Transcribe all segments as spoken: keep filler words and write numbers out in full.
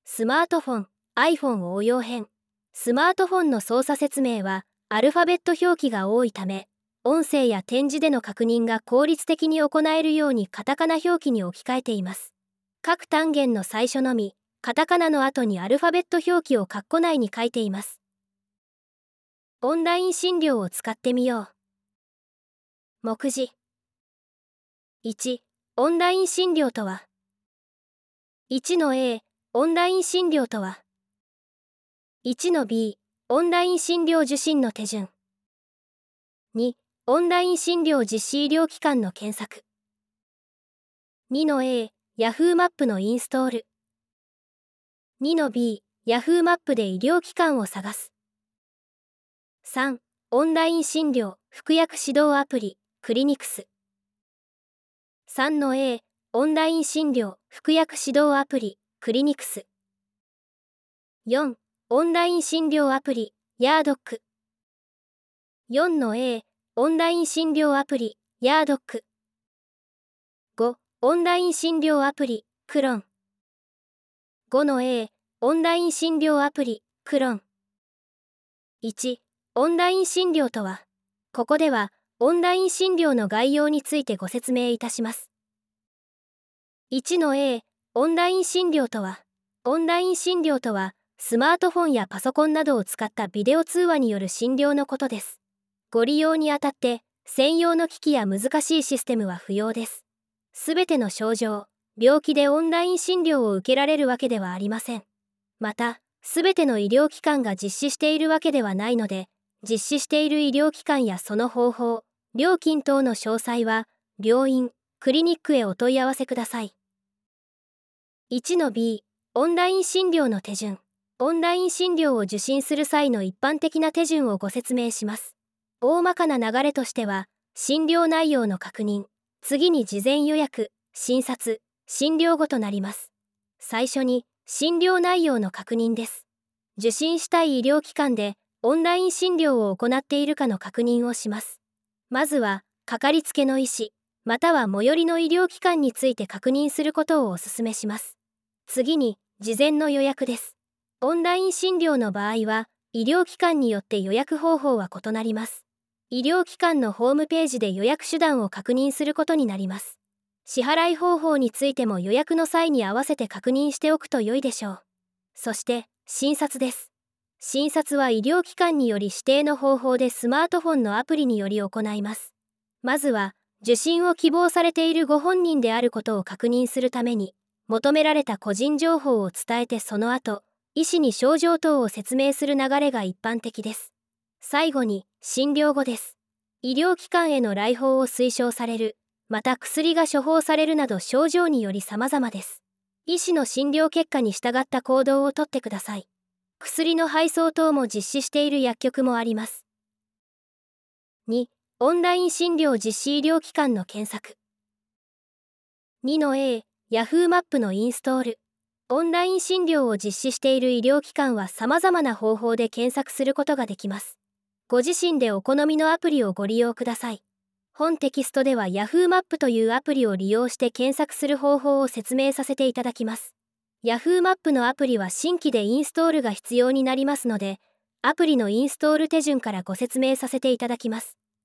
スマートフォン、iPhone 応用編。スマートフォンの操作説明はアルファベット表記が多いため、音声や点字での確認が効率的に行えるようにカタカナ表記に置き換えています。各単元の最初のみ、カタカナの後にアルファベット表記を括弧内に書いています。オンライン診療を使ってみよう。目次。いち、オンライン診療とは。いちの A、オンライン診療とは。いちの B、オンライン診療受診の手順。に、オンライン診療実施医療機関の検索。にの A、Yahoo マップのインストール。にの B、Yahoo マップで医療機関を探す。さん、オンライン診療、服薬指導アプリ、クリニクス。さんの A、オンライン診療、服薬指導アプリ、クリニクス。よん、オンライン診療アプリ、ヤードック。よんの A、オンライン診療アプリ、ヤードック。ご、オンライン診療アプリ、クロン。ごの A、オンライン診療アプリ、クロン。いち、オンライン診療とは。ここでは、オンライン診療の概要についてご説明いたします。いちの A、オンライン診療とは。オンライン診療とは、スマートフォンやパソコンなどを使ったビデオ通話による診療のことです。ご利用にあたって、専用の機器や難しいシステムは不要です。すべての症状、病気でオンライン診療を受けられるわけではありません。また、すべての医療機関が実施しているわけではないので、実施している医療機関やその方法、料金等の詳細は、病院、クリニックへお問い合わせください。いちの B、オンライン診療の手順。オンライン診療を受診する際の一般的な手順をご説明します。大まかな流れとしては、診療内容の確認、次に事前予約、診察、診療後となります。最初に、診療内容の確認です。受診したい医療機関で、オンライン診療を行っているかの確認をします。まずは、かかりつけの医師、または最寄りの医療機関について確認することをお勧めします。次に、事前の予約です。オンライン診療の場合は、医療機関によって予約方法は異なります。医療機関のホームページで予約手段を確認することになります。支払い方法についても予約の際に合わせて確認しておくと良いでしょう。そして、診察です。診察は医療機関により指定の方法でスマートフォンのアプリにより行います。まずは、受診を希望されているご本人であることを確認するために、求められた個人情報を伝えてその後、医師に症状等を説明する流れが一般的です。最後に、診療後です。医療機関への来訪を推奨される、また薬が処方されるなど症状により様々です。医師の診療結果に従った行動をとってください。薬の配送等も実施している薬局もあります。に、オンライン診療実施医療機関の検索。にの A、Yahoo マップのインストール。オンライン診療を実施している医療機関は様々な方法で検索することができます。ご自身でお好みのアプリをご利用ください。本テキストでは Yahoo マップというアプリを利用して検索する方法を説明させていただきます。Yahoo マップのアプリは新規でインストールが必要になりますので、アプリのインストール手順からご説明させていただきます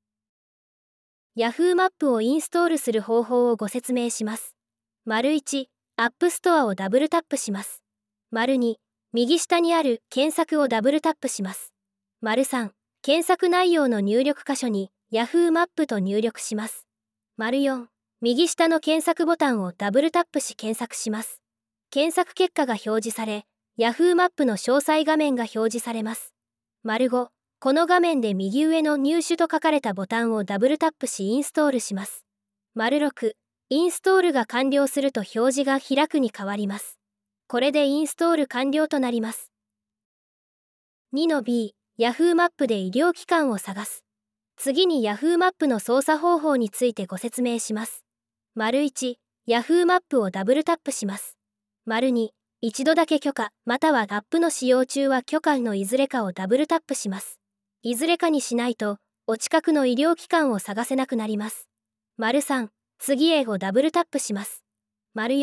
。Yahoo マップをインストールする方法をご説明します。丸いち、アップストアをダブルタップします。丸に、右下にある検索をダブルタップします。丸さん、検索内容の入力箇所に Yahoo マップと入力します。丸よん、右下の検索ボタンをダブルタップし検索します。検索結果が表示され、Yahoo マップの詳細画面が表示されます。丸ご、この画面で右上の入手と書かれたボタンをダブルタップしインストールします。丸ろく、インストールが完了すると表示が開くに変わります。これでインストール完了となります。にの B、Yahoo マップで医療機関を探す。次に Yahoo マップの操作方法についてご説明します。丸いち、Yahoo マップをダブルタップします。丸に、一度だけ許可、またはアップの使用中は許可のいずれかをダブルタップします。いずれかにしないと、お近くの医療機関を探せなくなります。丸さん、次へをダブルタップします。丸よん、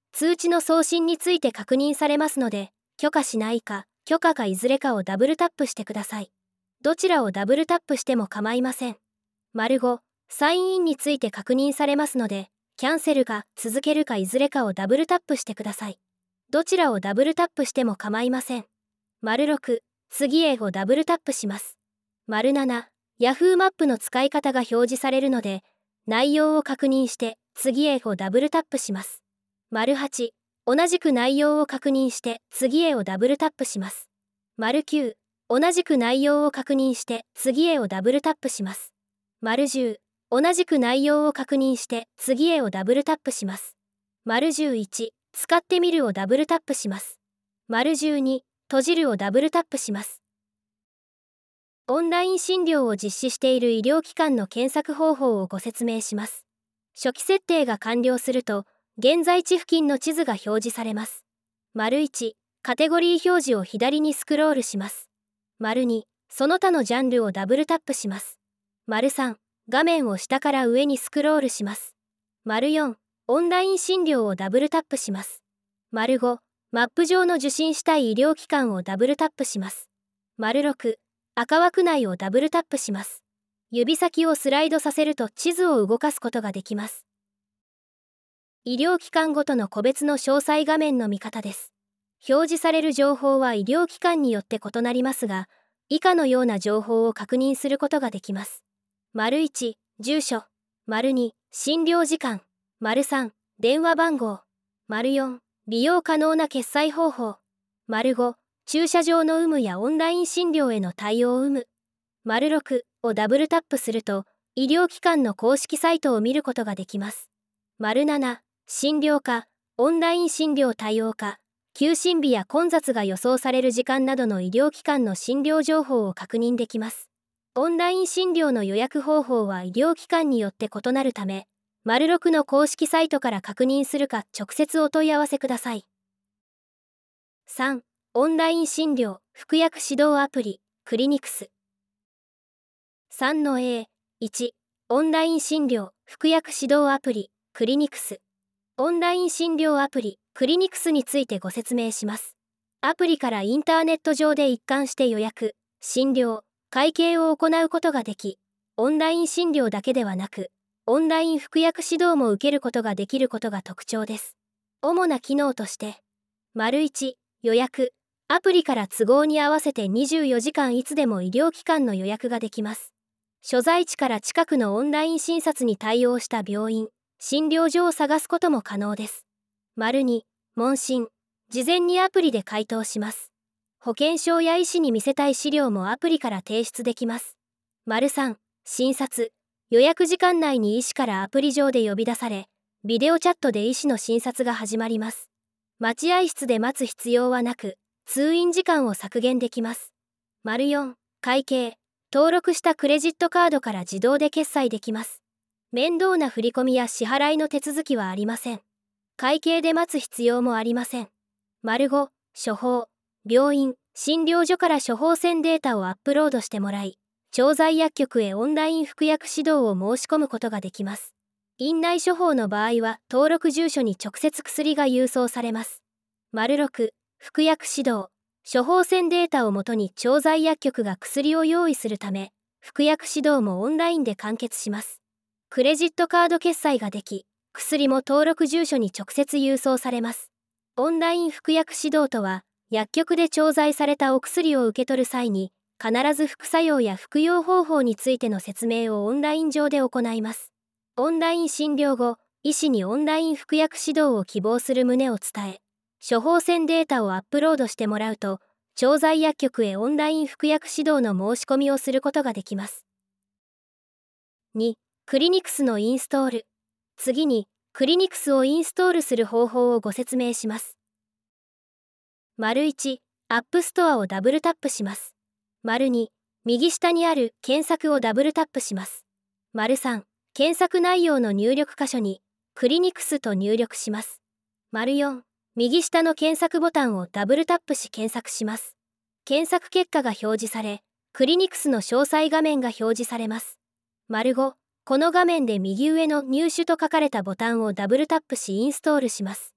通知の送信について確認されますので、許可しないか、許可かいずれかをダブルタップしてください。どちらをダブルタップしても構いません。ご、サインインについて確認されますので、キャンセルか続けるかいずれかをダブルタップしてください。どちらをダブルタップしても構いません。ろく、次へをダブルタップします。なな、Yahoo マップの使い方が表示されるので、内容を確認して次へをダブルタップします。はち、同じく内容を確認して次へをダブルタップします。きゅう、同じく内容を確認して次へをダブルタップします。じゅう、同じく内容を確認して次へをダブルタップします。じゅういち、使ってみるをダブルタップします。じゅうに、閉じるをダブルタップします。オンライン診療を実施している医療機関の検索方法をご説明します。初期設定が完了すると、現在地付近の地図が表示されます。いち、カテゴリー表示を左にスクロールします。に、その他のジャンルをダブルタップします。さん、画面を下から上にスクロールします。よん、オンライン診療をダブルタップします。ご、マップ上の受診したい医療機関をダブルタップします。ろく、赤枠内をダブルタップします。指先をスライドさせると地図を動かすことができます。医療機関ごとの個別の詳細画面の見方です。表示される情報は医療機関によって異なりますが、以下のような情報を確認することができます。いち、住所。に、診療時間。さん、電話番号。よん、利用可能な決済方法。ご、駐車場の有無やオンライン診療への対応有無。ろくをダブルタップすると、医療機関の公式サイトを見ることができます。なな、診療科、オンライン診療対応科、休診日や混雑が予想される時間などの医療機関の診療情報を確認できます。オンライン診療の予約方法は医療機関によって異なるため、ろくの公式サイトから確認するか直接お問い合わせください。さん、オンライン診療、服薬指導アプリ、クリニクス。さんの エー、いち、オンライン診療、服薬指導アプリ、クリニクス。オンライン診療アプリ、クリニクスについてご説明します。アプリからインターネット上で一貫して予約、診療、会計を行うことができ、オンライン診療だけではなく、オンライン服薬指導も受けることができることが特徴です。主な機能として、いち、予約。アプリから都合に合わせてにじゅうよじかんいつでも医療機関の予約ができます。所在地から近くのオンライン診察に対応した病院、診療所を探すことも可能です。に、問診。事前にアプリで回答します。保険証や医師に見せたい資料もアプリから提出できます。さん、診察。予約時間内に医師からアプリ上で呼び出され、ビデオチャットで医師の診察が始まります。待合室で待つ必要はなく、通院時間を削減できます。よん、会計。登録したクレジットカードから自動で決済できます。面倒な振り込みや支払いの手続きはありません。会計で待つ必要もありません。ご、処方。病院、診療所から処方箋データをアップロードしてもらい、調剤薬局へオンライン服薬指導を申し込むことができます。院内処方の場合は登録住所に直接薬が郵送されます。ろく、服薬指導。処方箋データをもとに調剤薬局が薬を用意するため、服薬指導もオンラインで完結します。クレジットカード決済ができ、薬も登録住所に直接郵送されます。オンライン服薬指導とは、薬局で調剤されたお薬を受け取る際に、必ず副作用や服用方法についての説明をオンライン上で行います。オンライン診療後、医師にオンライン服薬指導を希望する旨を伝え、処方箋データをアップロードしてもらうと、調剤薬局へオンライン服薬指導の申し込みをすることができます。に、クリニクスのインストール。次に、クリニクスをインストールする方法をご説明します。いち、アップストアをダブルタップします。に、右下にある検索をダブルタップします。さん、検索内容の入力箇所に、クリニクスと入力します。よん、右下の検索ボタンをダブルタップし検索します。検索結果が表示され、クリニクスの詳細画面が表示されます。ご、この画面で右上の入手と書かれたボタンをダブルタップしインストールします。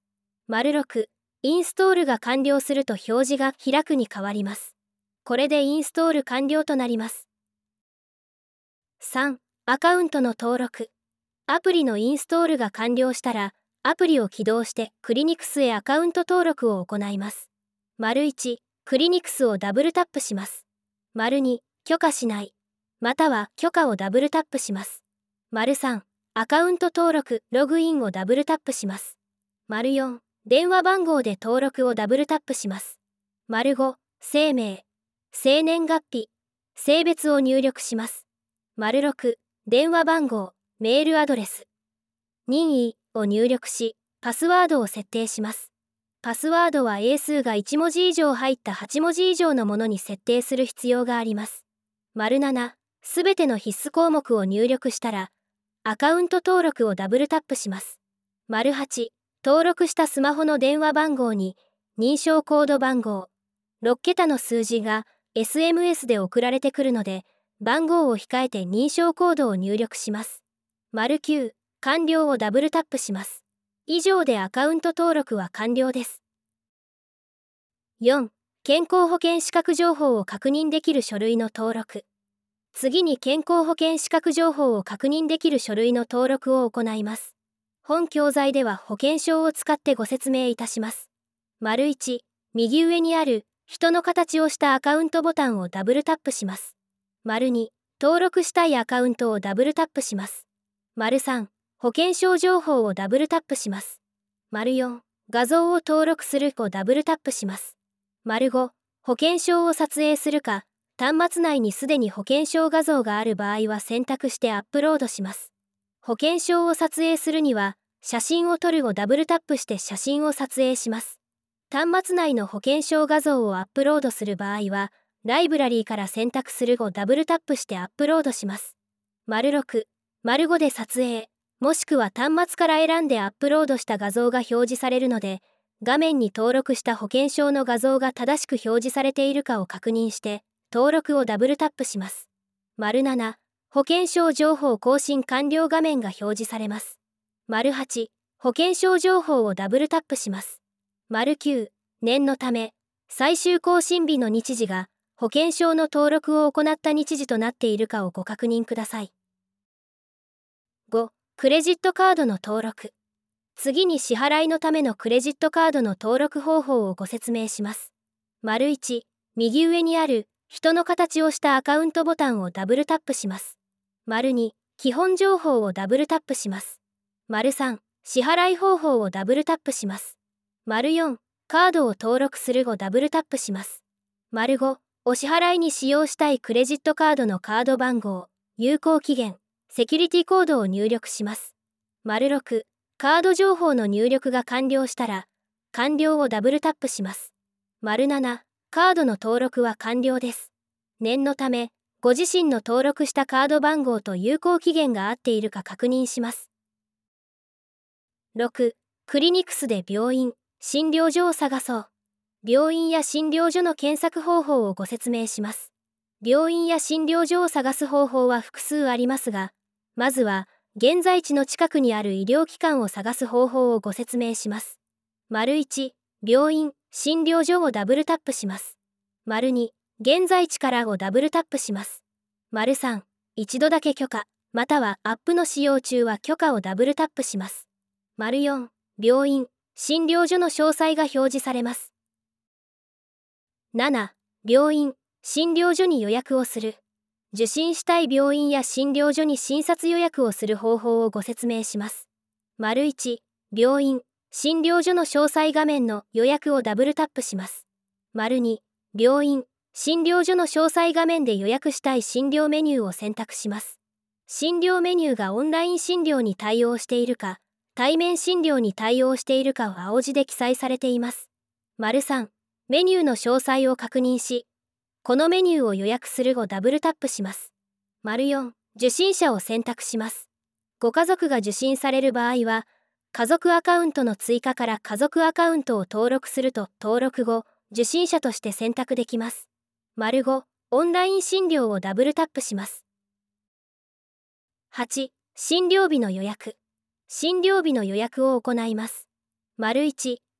丸ろく、インストールが完了すると表示が開くに変わります。これでインストール完了となります。さん、アカウントの登録。アプリのインストールが完了したら、アプリを起動してクリニクスへアカウント登録を行います。丸いち、クリニクスをダブルタップします。丸に、許可しない。または許可をダブルタップします。丸さん、アカウント登録、ログインをダブルタップします。丸よん、電話番号で登録をダブルタップします。丸ご、姓名、生年月日、性別を入力します。丸ろく、電話番号、メールアドレス、任意を入力し、パスワードを設定します。パスワードは英数がいち文字以上入ったはち文字以上のものに設定する必要があります。丸なな、すべての必須項目を入力したら、アカウント登録をダブルタップします。丸はち、登録したスマホの電話番号に、認証コード番号、ろっけたの数字が エスエムエス で送られてくるので、番号を控えて認証コードを入力します。丸きゅう、完了をダブルタップします。以上でアカウント登録は完了です。よん、健康保険資格情報を確認できる書類の登録。次に健康保険資格情報を確認できる書類の登録を行います。本教材では保険証を使ってご説明いたします。丸いち、右上にある人の形をしたアカウントボタンをダブルタップします。丸に、登録したいアカウントをダブルタップします。丸さん、保険証情報をダブルタップします。丸よん、画像を登録するをダブルタップします。丸ご、保険証を撮影するか、端末内にすでに保険証画像がある場合は選択してアップロードします。保険証を撮影するには、写真を撮るをダブルタップして写真を撮影します。端末内の保険証画像をアップロードする場合は、ライブラリーから選択するをダブルタップしてアップロードします。丸ろく、丸ごで撮影、もしくは端末から選んでアップロードした画像が表示されるので、画面に登録した保険証の画像が正しく表示されているかを確認して、登録をダブルタップします。丸なな、保険証情報更新完了画面が表示されます。丸はち、保険証情報をダブルタップします。丸きゅう、念のため、最終更新日の日時が保険証の登録を行った日時となっているかをご確認ください。ご、クレジットカードの登録。次に支払いのためのクレジットカードの登録方法をご説明します。丸いち、右上にある人の形をしたアカウントボタンをダブルタップします。丸に、基本情報をダブルタップします。丸さん、支払い方法をダブルタップします。丸よん、カードを登録するをダブルタップします。丸ご、お支払いに使用したいクレジットカードのカード番号、有効期限、セキュリティコードを入力します。丸ろく、カード情報の入力が完了したら、完了をダブルタップします。丸なな、カードの登録は完了です。念のため、ご自身の登録したカード番号と有効期限が合っているか確認します。ろく、クリニクスで病院、診療所を探そう。病院や診療所の検索方法をご説明します。病院や診療所を探す方法は複数ありますが、まずは、現在地の近くにある医療機関を探す方法をご説明します。丸いち、病院、診療所をダブルタップします。丸に、現在地からをダブルタップします。丸さん、一度だけ許可、またはアップの使用中は許可をダブルタップします。丸よん、病院、診療所の詳細が表示されます。なな、病院、診療所に予約をする。受診したい病院や診療所に診察予約をする方法をご説明します。丸いち、病院、診療所の詳細画面の予約をダブルタップします。丸に、病院、診療所の詳細画面で予約したい診療メニューを選択します。診療メニューがオンライン診療に対応しているか、対面診療に対応しているかは青字で記載されています。丸さん、メニューの詳細を確認し、このメニューを予約するをダブルタップします。丸よん、受診者を選択します。ご家族が受診される場合は、家族アカウントの追加から家族アカウントを登録すると登録後、受診者として選択できます。丸ご、オンライン診療をダブルタップします。はち、診療日の予約。診療日の予約を行います。丸いち、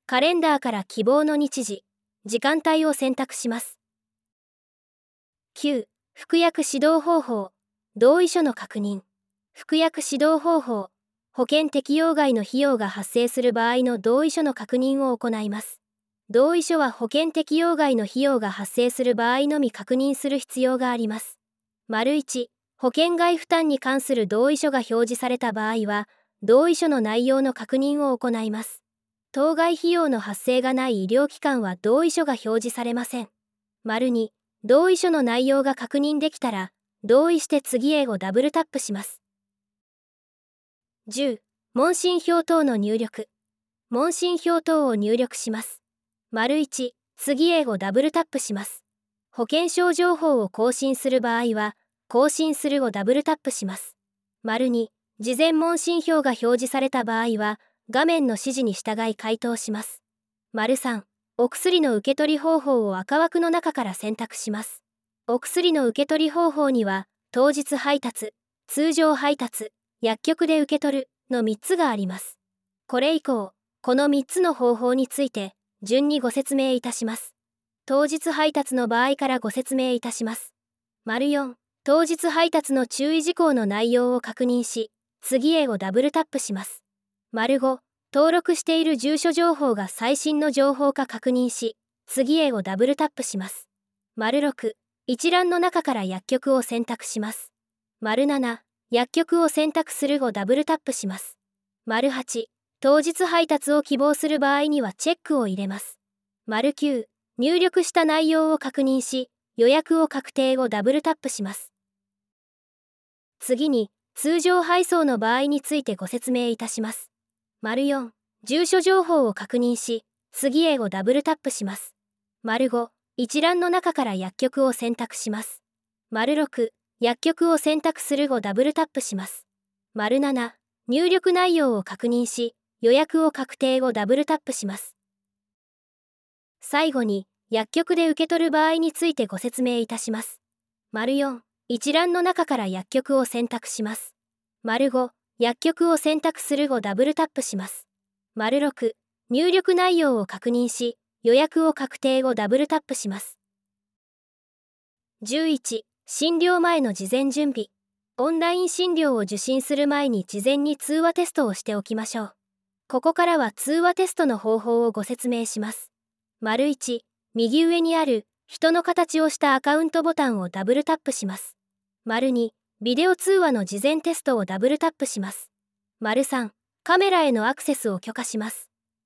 カレンダーから希望の日時、時間帯を選択します。きゅう、服薬指導方法、同意書の確認。服薬指導方法、保険適用外の費用が発生する場合の同意書の確認を行います。同意書は保険適用外の費用が発生する場合のみ確認する必要があります。丸いち、保険外負担に関する同意書が表示された場合は、同意書の内容の確認を行います。当該費用の発生がない医療機関は同意書が表示されません。丸に、同意書の内容が確認できたら、同意して次へをダブルタップします。じゅう、問診票等の入力。問診票等を入力します。丸いち、次へをダブルタップします。保険証情報を更新する場合は、更新するをダブルタップします。丸に、事前問診票が表示された場合は、画面の指示に従い回答します。丸さん、お薬の受け取り方法を赤枠の中から選択します。お薬の受け取り方法には、当日配達、通常配達、薬局で受け取るのみっつがあります。これ以降、このみっつの方法について、順にご説明いたします。当日配達の場合からご説明いたします。丸よん、当日配達の注意事項の内容を確認し、次へをダブルタップします。丸ご、登録している住所情報が最新の情報か確認し、次へをダブルタップします。丸ろく、一覧の中から薬局を選択します。丸なな、薬局を選択するをダブルタップします。丸はち、当日配達を希望する場合にはチェックを入れます。丸きゅう、入力した内容を確認し、予約を確定をダブルタップします。次に、通常配送の場合についてご説明いたします。丸よん、住所情報を確認し、次へをダブルタップします。丸ご、一覧の中から薬局を選択します。丸ろく、薬局を選択するをダブルタップします。丸なな、入力内容を確認し、予約を確定をダブルタップします。最後に、薬局で受け取る場合についてご説明いたします。丸よん、一覧の中から薬局を選択します。丸ご、薬局を選択するをダブルタップします。丸ろく、入力内容を確認し、予約を確定をダブルタップします。じゅういち、診療前の事前準備。オンライン診療を受診する前に事前に通話テストをしておきましょう。ここからは通話テストの方法をご説明します。丸いち、右上にある人の形をしたアカウントボタンをダブルタップします。丸に、ビデオ通話の事前テストをダブルタップします。丸さん、カメラへのアクセスを許可します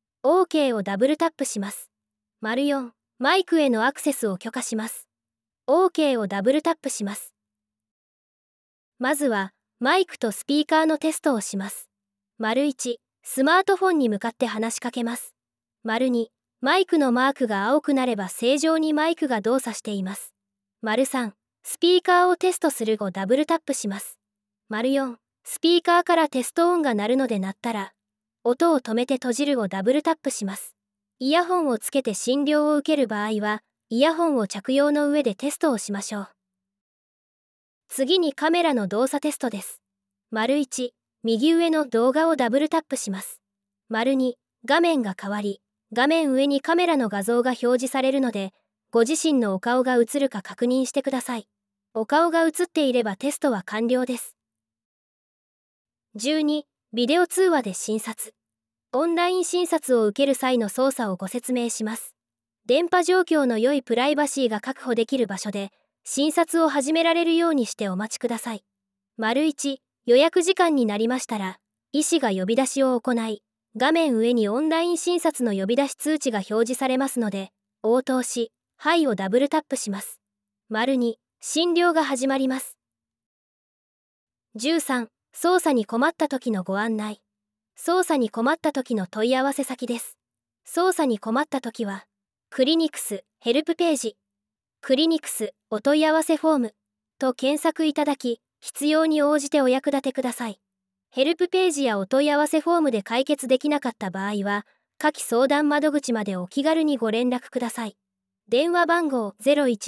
。OK をダブルタップします。丸よん、マイクへのアクセスを許可します。OK をダブルタップします。まずは、マイクとスピーカーのテストをします。丸いち、スマートフォンに向かって話しかけます。丸に、マイクのマークが青くなれば正常にマイクが動作しています。丸さん、スピーカーをテストするをダブルタップします。丸よん、スピーカーからテスト音が鳴るので鳴ったら、音を止めて閉じるをダブルタップします。イヤホンをつけて診療を受ける場合は、イヤホンを着用の上でテストをしましょう。次にカメラの動作テストです。丸いち、右上の動画をダブルタップします。丸に、画面が変わり、画面上にカメラの画像が表示されるので、ご自身のお顔が映るか確認してください。お顔が映っていればテストは完了です。じゅうに、ビデオ通話で診察。オンライン診察を受ける際の操作をご説明します。電波状況の良いプライバシーが確保できる場所で、診察を始められるようにしてお待ちください。丸いち、予約時間になりましたら、医師が呼び出しを行い、画面上にオンライン診察の呼び出し通知が表示されますので、応答し、はいをダブルタップします。丸に、診療が始まります。じゅうさん、操作に困った時のご案内。操作に困った時の問い合わせ先です。操作に困った時は、クリニクスヘルプページ、クリニクスお問い合わせフォームと検索いただき、必要に応じてお役立てください。ヘルプページやお問い合わせフォームで解決できなかった場合は、下記相談窓口までお気軽にご連絡ください。電話番号ゼロいち